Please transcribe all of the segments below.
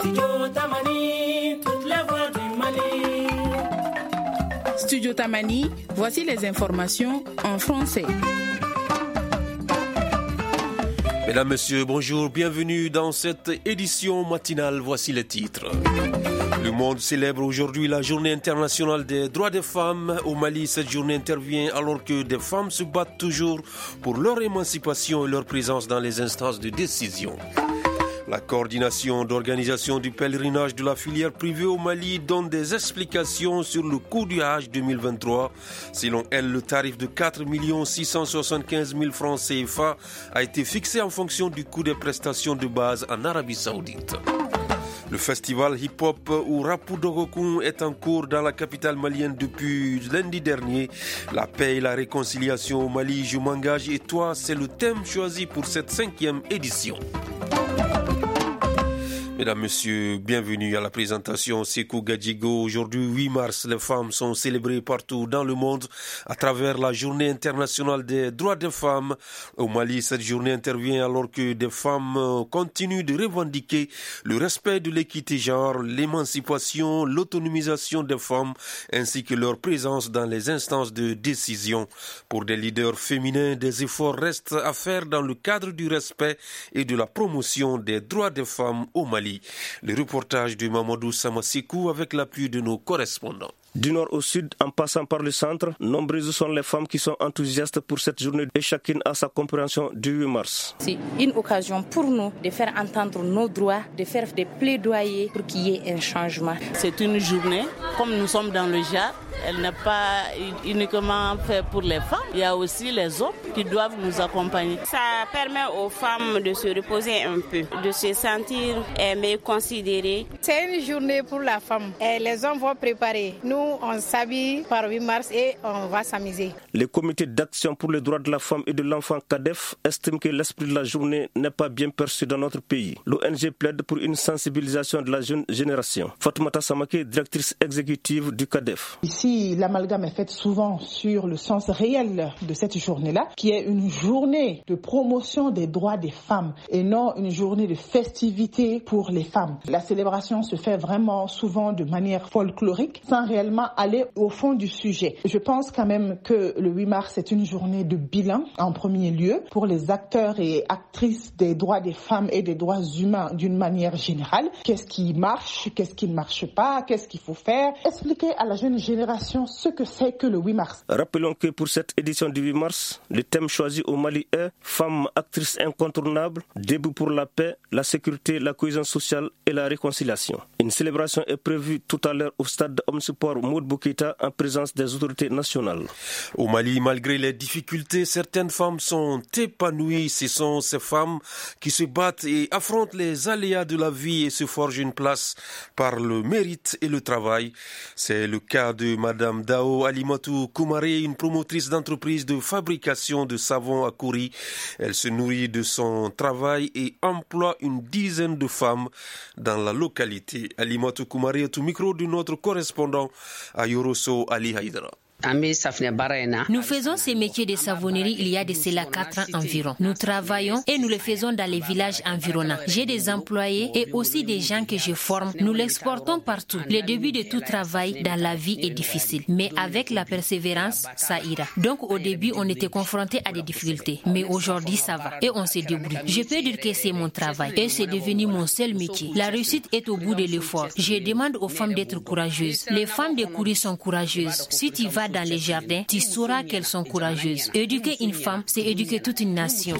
Studio Tamani, toutes les voix du Mali. Studio Tamani, voici les informations en français. Mesdames, Messieurs, bonjour, bienvenue dans cette édition matinale. Voici les titres. Le monde célèbre aujourd'hui la journée internationale des droits des femmes. Au Mali, cette journée intervient alors que des femmes se battent toujours pour leur émancipation et leur présence dans les instances de décision. La coordination d'organisation du pèlerinage de la filière privée au Mali donne des explications sur le coût du Hajj 2023. Selon elle, le tarif de 4 675 000 francs CFA a été fixé en fonction du coût des prestations de base en Arabie Saoudite. Le festival hip-hop ou Rapou Dogokun est en cours dans la capitale malienne depuis lundi dernier. La paix et la réconciliation au Mali, je m'engage et toi, c'est le thème choisi pour cette 5e édition. Mesdames, Messieurs, bienvenue à la présentation Sekou Gadjigo. Aujourd'hui, 8 mars, les femmes sont célébrées partout dans le monde à travers la journée internationale des droits des femmes. Au Mali, cette journée intervient alors que des femmes continuent de revendiquer le respect de l'équité genre, l'émancipation, l'autonomisation des femmes ainsi que leur présence dans les instances de décision. Pour des leaders féminins, des efforts restent à faire dans le cadre du respect et de la promotion des droits des femmes au Mali. Le reportage de Mamadou Samasekou avec l'appui de nos correspondants. Du nord au sud, en passant par le centre, nombreuses sont les femmes qui sont enthousiastes pour cette journée et chacune a sa compréhension du 8 mars. C'est une occasion pour nous de faire entendre nos droits, de faire des plaidoyers pour qu'il y ait un changement. C'est une journée, comme nous sommes dans le JAD, elle n'est pas uniquement faite pour les femmes, il y a aussi les hommes qui doivent nous accompagner. Ça permet aux femmes de se reposer un peu, de se sentir aimées, considérées. C'est une journée pour la femme et les hommes vont préparer. Nous, on s'habille par 8 mars et on va s'amuser. Le comité d'action pour les droits de la femme et de l'enfant CADEF estime que l'esprit de la journée n'est pas bien perçu dans notre pays. L'ONG plaide pour une sensibilisation de la jeune génération. Fatoumata Samake, directrice exécutive du CADEF. Ici, l'amalgame est fait souvent sur le sens réel de cette journée-là, qui est une journée de promotion des droits des femmes et non une journée de festivité pour les femmes. La célébration se fait vraiment souvent de manière folklorique, sans réellement aller au fond du sujet. Je pense quand même que le 8 mars est une journée de bilan en premier lieu pour les acteurs et actrices des droits des femmes et des droits humains d'une manière générale. Qu'est-ce qui marche, qu'est-ce qui ne marche pas, qu'est-ce qu'il faut faire. Expliquer à la jeune génération ce que c'est que le 8 mars. Rappelons que pour cette édition du 8 mars, le thème choisi au Mali est « Femmes actrices incontournables, debout pour la paix, la sécurité, la cohésion sociale et la réconciliation ». Une célébration est prévue tout à l'heure au stade Homme Support Moud Boukita en présence des autorités nationales. Au Mali, malgré les difficultés, certaines femmes sont épanouies. Ce sont ces femmes qui se battent et affrontent les aléas de la vie et se forgent une place par le mérite et le travail. C'est le cas de Madame Dao Alimatou Koumaré, une promotrice d'entreprise de fabrication de savon à Kouri. Elle se nourrit de son travail et emploie une dizaine de femmes dans la localité. Alimatou Koumaré est au micro de notre correspondant à Yoroso Ali Haïdara. Nous faisons ces métiers de savonnerie il y a de cela 4 ans environ. Nous travaillons et nous le faisons dans les villages environnants. J'ai des employés et aussi des gens que je forme. Nous l'exportons partout. Le début de tout travail dans la vie est difficile, mais avec la persévérance, ça ira. Donc au début, on était confrontés à des difficultés, mais aujourd'hui, ça va et on se débrouille. Je peux dire que c'est mon travail et c'est devenu mon seul métier. La réussite est au bout de l'effort. Je demande aux femmes d'être courageuses. Les femmes de Kouri sont courageuses. Si tu vas dans les jardins, tu sauras qu'elles sont courageuses. Éduquer une femme, c'est éduquer toute une nation.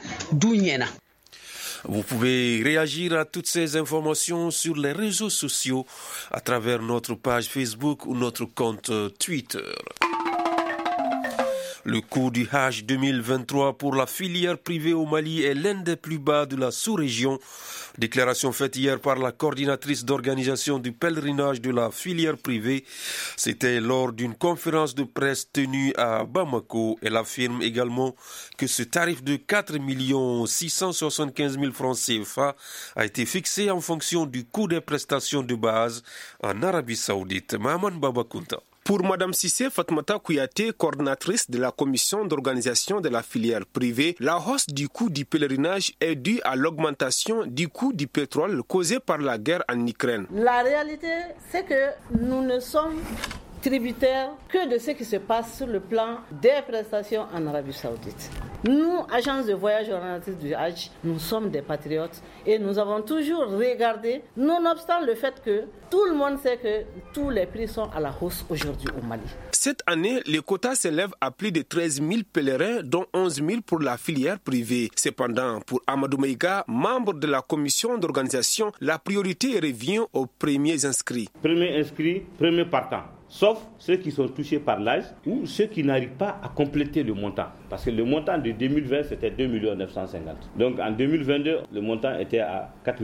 Vous pouvez réagir à toutes ces informations sur les réseaux sociaux à travers notre page Facebook ou notre compte Twitter. Le coût du Hajj 2023 pour la filière privée au Mali est l'un des plus bas de la sous-région. Déclaration faite hier par la coordinatrice d'organisation du pèlerinage de la filière privée. C'était lors d'une conférence de presse tenue à Bamako. Elle affirme également que ce tarif de 4 675 000 francs CFA a été fixé en fonction du coût des prestations de base en Arabie Saoudite. Mahaman Babakunta. Pour Mme Sissé Fatmata Kouyaté, coordinatrice de la commission d'organisation de la filière privée, la hausse du coût du pèlerinage est due à l'augmentation du coût du pétrole causée par la guerre en Ukraine. La réalité, c'est que nous ne sommes tributaires que de ce qui se passe sur le plan des prestations en Arabie Saoudite. Nous, agences de voyage organisatrices du Hajj, nous sommes des patriotes et nous avons toujours regardé, nonobstant le fait que tout le monde sait que tous les prix sont à la hausse aujourd'hui au Mali. Cette année, les quotas s'élèvent à plus de 13 000 pèlerins, dont 11 000 pour la filière privée. Cependant, pour Amadou Maïga, membre de la commission d'organisation, la priorité revient aux premiers inscrits. Premier inscrit, premier partant. Sauf ceux qui sont touchés par l'âge ou ceux qui n'arrivent pas à compléter le montant. Parce que le montant de 2020, c'était 2 950 000. Donc en 2022, le montant était à 4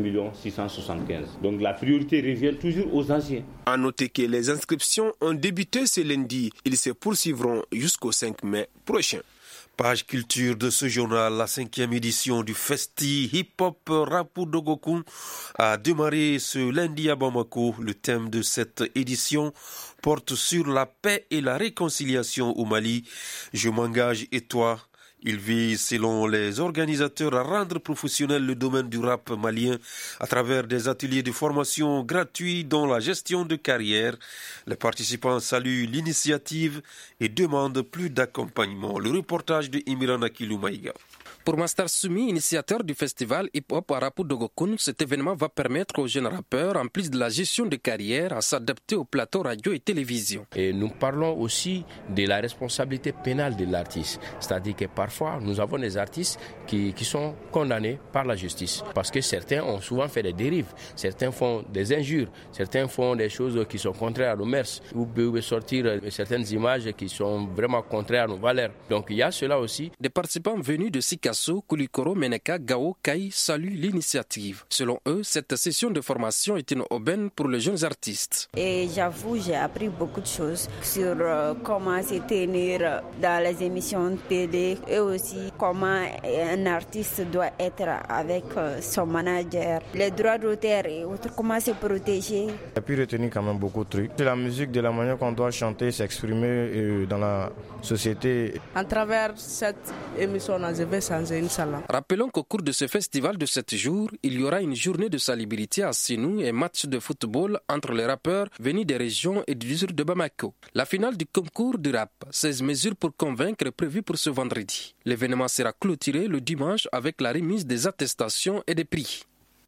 675 000. Donc la priorité revient toujours aux anciens. À noter que les inscriptions ont débuté ce lundi. Ils se poursuivront jusqu'au 5 mai prochain. Page culture de ce journal, la 5e édition du Festi Hip Hop Rapu Dogokun a démarré ce lundi à Bamako. Le thème de cette édition porte sur la paix et la réconciliation au Mali. Je m'engage et toi. Il vise, selon les organisateurs, à rendre professionnel le domaine du rap malien à travers des ateliers de formation gratuits dans la gestion de carrière. Les participants saluent l'initiative et demandent plus d'accompagnement. Le reportage de Imiran Akilou Maïga. Pour Master Sumi, initiateur du festival hip-hop Rapu Dogokun, cet événement va permettre aux jeunes rappeurs, en plus de la gestion de carrière, à s'adapter au plateau radio et télévision. Et nous parlons aussi de la responsabilité pénale de l'artiste. C'est-à-dire que parfois, nous avons des artistes qui sont condamnés par la justice. Parce que certains ont souvent fait des dérives, certains font des injures, certains font des choses qui sont contraires à nos mœurs. Vous pouvez sortir certaines images qui sont vraiment contraires à nos valeurs. Donc il y a cela aussi. Des participants venus de Sikasso, Koulikoro, Meneka, Gao, Kai saluent l'initiative. Selon eux, cette session de formation est une aubaine pour les jeunes artistes. Et j'avoue, j'ai appris beaucoup de choses sur comment se tenir dans les émissions télé et aussi comment un artiste doit être avec son manager, les droits d'auteur et autres, comment se protéger. J'ai pu retenir quand même beaucoup de trucs. De la musique, de la manière qu'on doit chanter, s'exprimer dans la société. À travers cette émission, je vais changer. Rappelons qu'au cours de ce festival de 7 jours, il y aura une journée de salubrité à Sinou et match de football entre les rappeurs venus des régions et du district de Bamako. La finale du concours du rap, 16 mesures pour convaincre, est prévue pour ce vendredi. L'événement sera clôturé le dimanche avec la remise des attestations et des prix.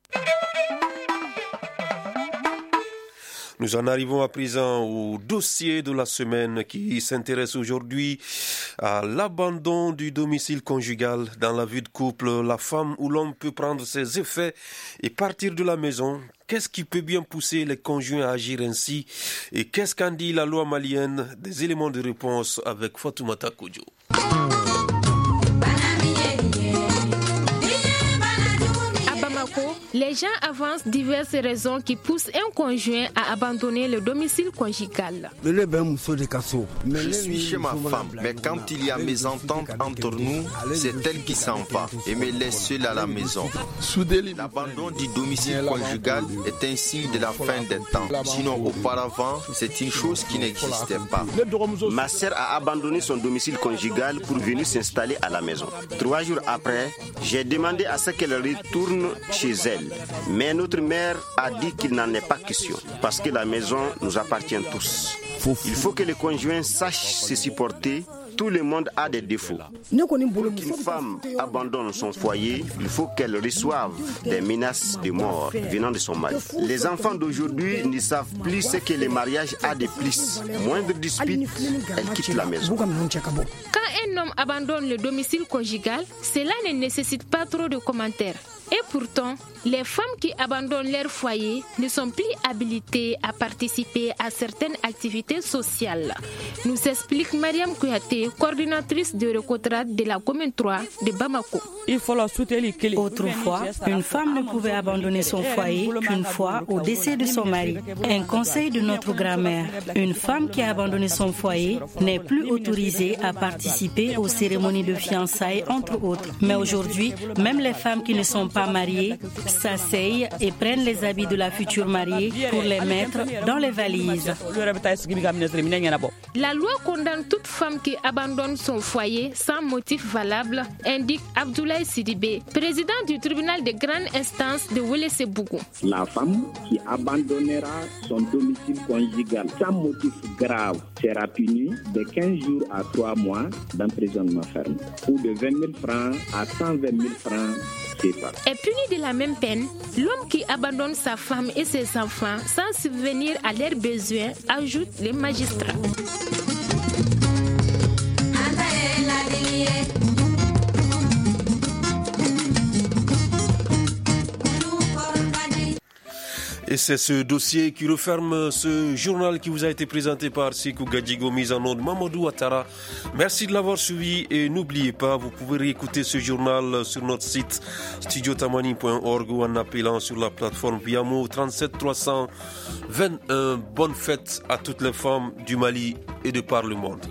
Nous en arrivons à présent au dossier de la semaine qui s'intéresse aujourd'hui à l'abandon du domicile conjugal. Dans la vie de couple, la femme ou l'homme peut prendre ses effets et partir de la maison. Qu'est-ce qui peut bien pousser les conjoints à agir ainsi? Et qu'est-ce qu'en dit la loi malienne? Des éléments de réponse avec Fatoumata Kodjo. Les gens avancent diverses raisons qui poussent un conjoint à abandonner le domicile conjugal. Je suis chez ma femme, mais quand il y a mésentente entre nous, c'est elle qui s'en va et me laisse seule à la maison. L'abandon du domicile conjugal est un signe de la fin des temps. Sinon, auparavant, c'est une chose qui n'existait pas. Ma sœur a abandonné son domicile conjugal pour venir s'installer à la maison. 3 jours après, j'ai demandé à ce qu'elle retourne chez elle. Mais notre mère a dit qu'il n'en est pas question, parce que la maison nous appartient tous. Il faut que les conjoints sachent se supporter. Tout le monde a des défauts. Pour qu'une femme abandonne son foyer, il faut qu'elle reçoive des menaces de mort venant de son mari. Les enfants d'aujourd'hui ne savent plus ce que le mariage a de plus. Moindre dispute, elle quitte la maison. Quand un homme abandonne le domicile conjugal, cela ne nécessite pas trop de commentaires. Et pourtant, les femmes qui abandonnent leur foyer ne sont plus habilitées à participer à certaines activités sociales. Nous explique Mariam Kouyaté, coordinatrice de Recotrade de la commune 3 de Bamako. Autrefois, une femme ne pouvait abandonner son foyer qu'une fois au décès de son mari. Un conseil de notre grand-mère, une femme qui a abandonné son foyer n'est plus autorisée à participer aux cérémonies de fiançailles, entre autres. Mais aujourd'hui, même les femmes qui ne sont pas à marier s'asseyent et prennent les habits de la future mariée pour les mettre dans les valises. La loi condamne toute femme qui abandonne son foyer sans motif valable, indique Abdoulaye Sidibé, président du tribunal de grande instance de Wélé-Sébougou. La femme qui abandonnera son domicile conjugal sans motif grave sera punie de 15 jours à 3 mois d'emprisonnement ferme ou de 20 000 francs à 120 000 francs. Est puni de la même peine l'homme qui abandonne sa femme et ses enfants sans subvenir à leurs besoins, ajoutent les magistrats. Et c'est ce dossier qui referme ce journal qui vous a été présenté par Sikou Gadjigo, mise en onde Mamadou Ouattara. Merci de l'avoir suivi et n'oubliez pas, vous pouvez réécouter ce journal sur notre site studiotamani.org ou en appelant sur la plateforme Viamo 37 321. Bonne fête à toutes les femmes du Mali et de par le monde.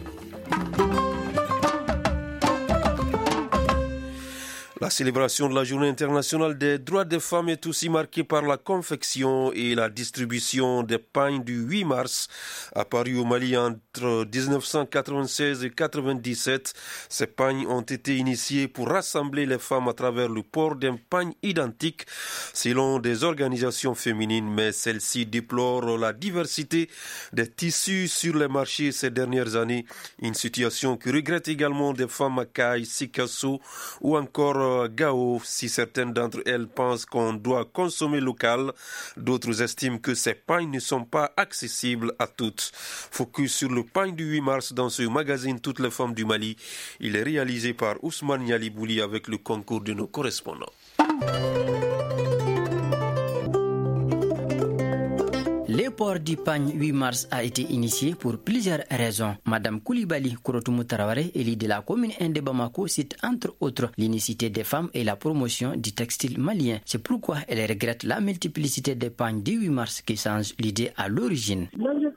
La célébration de la Journée internationale des droits des femmes est aussi marquée par la confection et la distribution des pagnes du 8 mars. Apparus au Mali entre 1996 et 1997, ces pagnes ont été initiées pour rassembler les femmes à travers le port d'un pagne identique selon des organisations féminines, mais celles-ci déplorent la diversité des tissus sur les marchés ces dernières années, une situation que regrettent également des femmes à Caille, Sikasso ou encore Gao. Si certaines d'entre elles pensent qu'on doit consommer local, d'autres estiment que ces pagnes ne sont pas accessibles à toutes. Focus sur le pagne du 8 mars dans ce magazine Toutes les femmes du Mali. Il est réalisé par Ousmane Yalibouli avec le concours de nos correspondants. Le port du pagne 8 mars a été initié pour plusieurs raisons. Madame Koulibaly Kourotoumou Traoré, élue de la commune de Bamako, cite entre autres l'unicité des femmes et la promotion du textile malien. C'est pourquoi elle regrette la multiplicité des pagnes du 8 mars qui change l'idée à l'origine.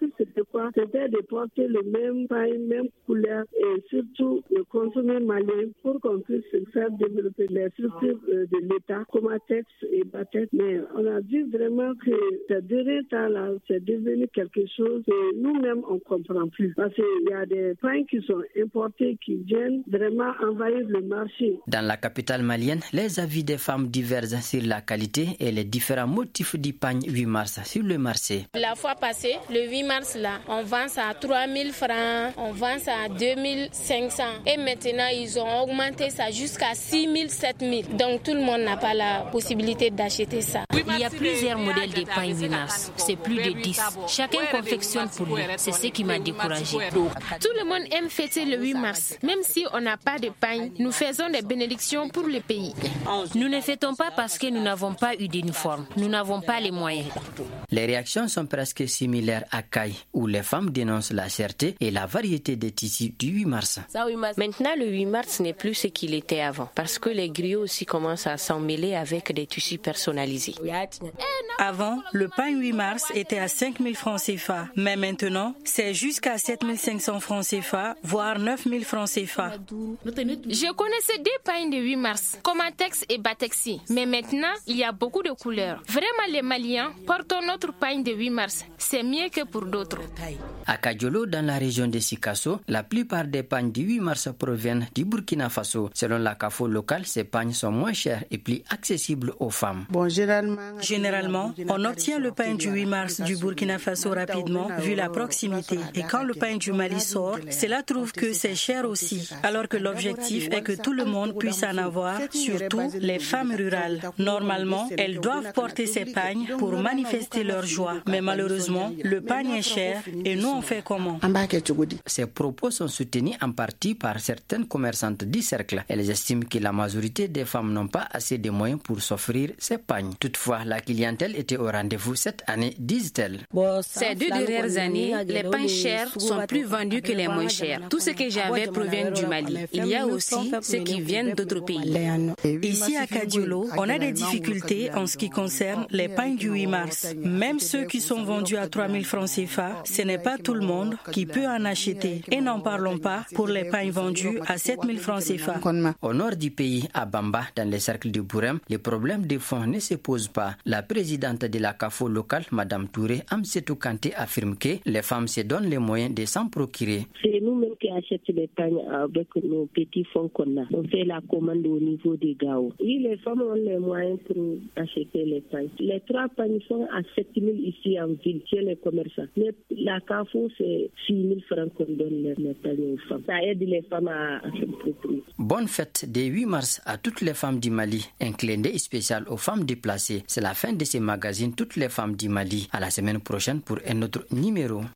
C'était de porter le même paille, même couleur et surtout de consommer malien pour qu'on puisse faire développer les structures de l'État, Comatex et Batex. Mais on a dit vraiment que ce dernier temps-là, c'est devenu quelque chose que nous-mêmes on ne comprend plus. Parce qu'il y a des pailles qui sont importées, qui viennent vraiment envahir le marché. Dans la capitale malienne, les avis des femmes divergent sur la qualité et les différents motifs du pagne 8 mars sur le marché. La fois passée, le 8 mars là, on vend ça à 3 000 francs, on vend ça à 2 500. Et maintenant, ils ont augmenté ça jusqu'à 6 000, 7 000. Donc tout le monde n'a pas la possibilité d'acheter ça. Il y a plusieurs modèles de pagne 8 mars. C'est plus de 10. Chacun confectionne pour lui. C'est ce qui m'a découragé. Tout le monde aime fêter le 8 mars. Même si on n'a pas de pagne, nous faisons des bénédictions pour le pays. Nous ne fêtons pas parce que nous n'avons pas eu d'uniforme. Nous n'avons pas les moyens. Les réactions sont presque similaires à Caille, où les femmes dénoncent la cherté et la variété des tissus du 8 mars. Maintenant, le 8 mars n'est plus ce qu'il était avant, parce que les griots aussi commencent à s'en mêler avec des tissus personnalisés. Avant, le pagne 8 mars était à 5 000 francs CFA, mais maintenant, c'est jusqu'à 7 500 francs CFA, voire 9 000 francs CFA. Je connaissais des pagnes de 8 mars, Comatex et Batexi, mais maintenant, il y a beaucoup de couleurs. Vraiment, les Maliens portons notre pagne de 8 mars. C'est mieux que pour d'autres. À Kadiolo, dans la région de Sikasso, la plupart des pagnes du 8 mars proviennent du Burkina Faso. Selon la CAFO locale, ces pagnes sont moins chères et plus accessibles aux femmes. Généralement, on obtient le pagne du 8 mars du Burkina Faso rapidement, vu la proximité. Et quand le pagne du Mali sort, cela trouve que c'est cher aussi. Alors que l'objectif est que tout le monde puisse en avoir, surtout les femmes rurales. Normalement, elles doivent porter ces pagnes pour manifester leur joie. Mais malheureusement, le pagne est cher et nous on fait comment? Ces propos sont soutenus en partie par certaines commerçantes du cercle. Elles estiment que la majorité des femmes n'ont pas assez de moyens pour s'offrir ces pagnes. Toutefois, la clientèle était au rendez-vous cette année, disent-elles. Ces 2 dernières années, les pagnes chers sont plus vendus que les moins chers. Tout ce que j'avais provient du Mali. Il y a aussi ceux qui viennent d'autres pays. Ici à Kadiolo, on a des difficultés en ce qui concerne les pagnes du 8 mars. Même ceux qui sont vendus à 3 000 francs CFA, ce n'est pas tout le monde qui peut en acheter. Et n'en parlons pas pour les pagnes vendus à 7 000 francs CFA. Au nord du pays, à Bamba, dans les cercles de Bourem, le problème des fonds ne se pose pas. La présidente de la CAFO locale, Madame Touré Amsetou Kanté, affirme que les femmes se donnent les moyens de s'en procurer. C'est nous-mêmes qui achetons les pagnes avec nos petits fonds qu'on a. On fait la commande au niveau des GAO. Oui, les femmes ont les moyens pour acheter les pagnes. Les 3 pagnes sont à 7 000 ici en ville, chez les commerçants. Mais la CAFO, c'est 6 000 francs qu'on donne les pagnes aux femmes. Ça aide les femmes à se procurer. Bonne fête des 8 mars à toutes les femmes du Mali. Un clin d'œil spécial aux femmes déplacées. C'est la fin de ce magazine Toutes les femmes du Mali. À la semaine prochaine pour un autre numéro.